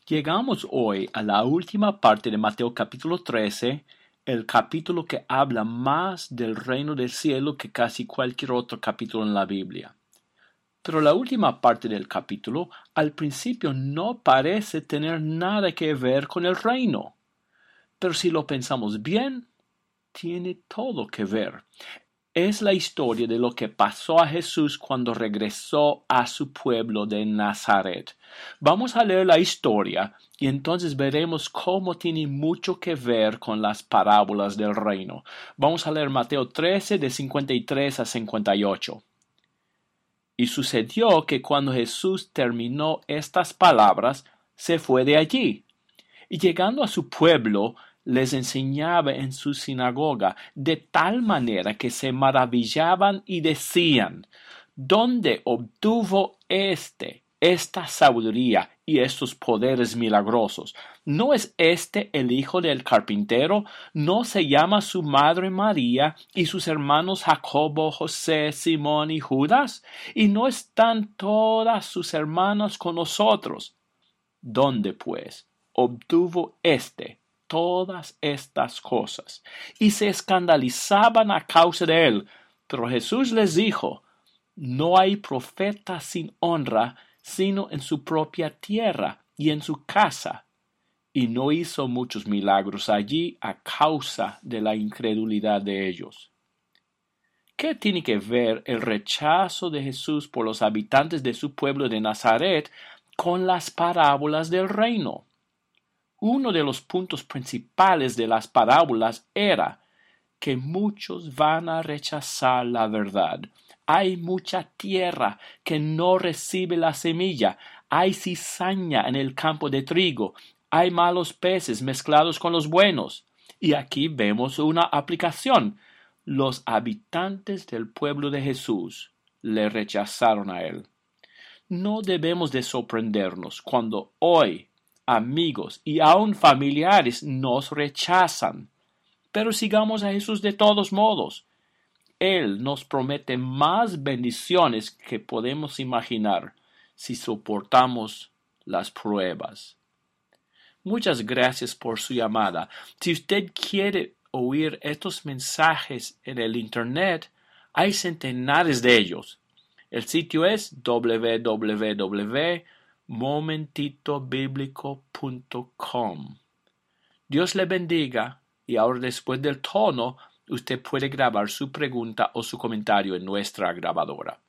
Llegamos hoy a la última parte de Mateo capítulo 13, el capítulo que habla más del reino del cielo que casi cualquier otro capítulo en la Biblia. Pero la última parte del capítulo al principio no parece tener nada que ver con el reino. Pero si lo pensamos bien, tiene todo que ver. Es la historia de lo que pasó a Jesús cuando regresó a su pueblo de Nazaret. Vamos a leer la historia y entonces veremos cómo tiene mucho que ver con las parábolas del reino. Vamos a leer Mateo 13 de 53 a 58. Y sucedió que cuando Jesús terminó estas palabras, se fue de allí. Y llegando a su pueblo, les enseñaba en su sinagoga, de tal manera que se maravillaban y decían: ¿Dónde obtuvo esta sabiduría y estos poderes milagrosos? ¿No es este el hijo del carpintero? ¿No se llama su madre María y sus hermanos Jacobo, José, Simón y Judas? ¿Y no están todas sus hermanas con nosotros? ¿Dónde, pues, obtuvo todas estas cosas? Y se escandalizaban a causa de él. Pero Jesús les dijo: No hay profeta sin honra, sino en su propia tierra y en su casa. Y no hizo muchos milagros allí a causa de la incredulidad de ellos. ¿Qué tiene que ver el rechazo de Jesús por los habitantes de su pueblo de Nazaret con las parábolas del reino? Uno de los puntos principales de las parábolas era que muchos van a rechazar la verdad. Hay mucha tierra que no recibe la semilla. Hay cizaña en el campo de trigo. Hay malos peces mezclados con los buenos. Y aquí vemos una aplicación. Los habitantes del pueblo de Jesús le rechazaron a él. No debemos de sorprendernos cuando hoy amigos y aun familiares nos rechazan. Pero sigamos a Jesús de todos modos. Él nos promete más bendiciones que podemos imaginar si soportamos las pruebas. Muchas gracias por su llamada. Si usted quiere oír estos mensajes en el Internet, hay centenares de ellos. El sitio es www.momentitobiblico.com. Dios le bendiga, y ahora después del tono, usted puede grabar su pregunta o su comentario en nuestra grabadora.